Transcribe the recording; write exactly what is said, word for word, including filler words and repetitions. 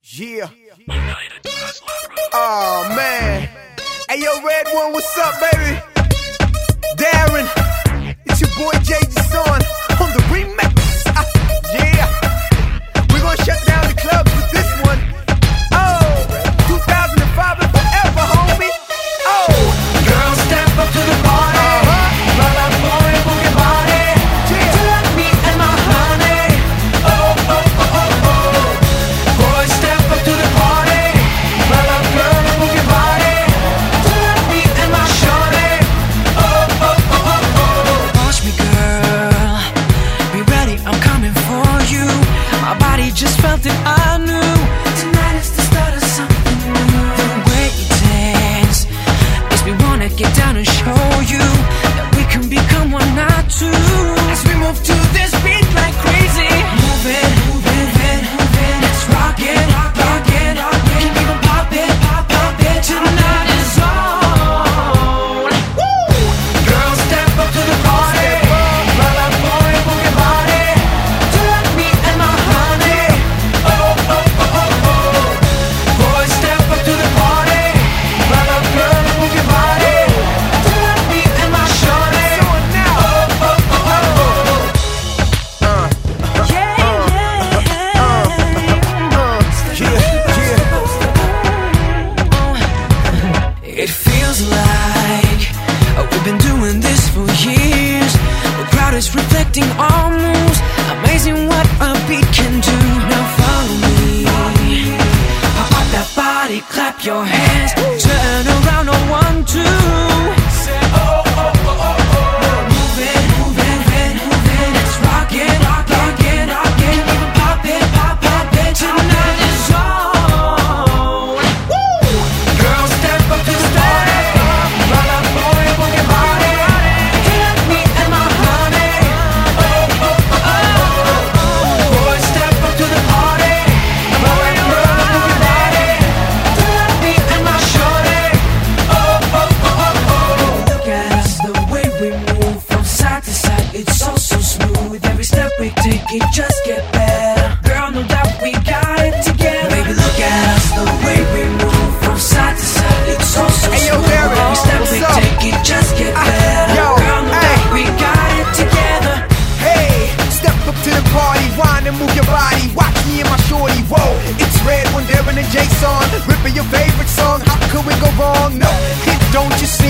Yeah. Oh man. Hey yo, Red One, what's up, baby? Darren, it's your boy Jay Son on the remix. Ah, yeah. We're gonna shut down the clubs with this one. Oh, two thousand five and forever, homie. Oh, girls step up to the party. Uh-huh. Roll up, boy, move your body. Yeah. To like me and my honey. Oh, oh, oh, oh, oh. Boys step up to the party. Roll up, girl, move your body. To like me and my shorty. Oh, oh, oh, oh, oh. Watch me, girl. Be ready, I'm coming for you. My body just felt it, I knew. Tonight is the start of something new. The way you dance makes me wanna get down and show you that we can become one, not two. As we move to this beat like crazy. Move it, move it, move it, move it. Let's rock it, rock it, rock it. Can even pop it, pop, pop it. Tonight is on. Woo! Girls step up to the party. Roll up, boy, move your body. To like me and my honey. Oh, oh, oh, oh, oh. Boys step up to the party. Roll up, girl, move your body. To like me and my shorty. Oh, oh, oh, oh, oh. Yeah, yeah, yeah. It feels like uh, we've been doing this for years. The crowd is reflecting our moves. Amazing what a beat can do. Now follow me. Pop up that body, clap your hands. Turn around on one, two. Say oh, oh, oh, oh, oh. Move it, move it, move it, move it. Let's rock it, rock it, rock it. Even pop it, pop, pop it. Tonight is on. Woo! Girls step up to the party. Roll up, boy, move your body. To like me and my honey. Oh, oh, oh, oh, oh. Boys step up to the party. Roll up, girl, move your body. To like me and my shorty. Oh, oh, oh, oh, oh. Look at us, the way we move from side to side. It's all so smooth. Every step we take, it just get better. Girl, no doubt we got it together. Baby, look at us, the way we move from side to side. It's all so Hey, yo, smooth. Darren, Every step what's we up? take, it just get Ah, better. yo, Girl, no hey. doubt we got it together. hey, step up to the party, whine and move your body. Watch me and my shorty, whoa. It's Red One, Darren and Jason, ripping your favorite song. How could we go wrong? No, it don't you see?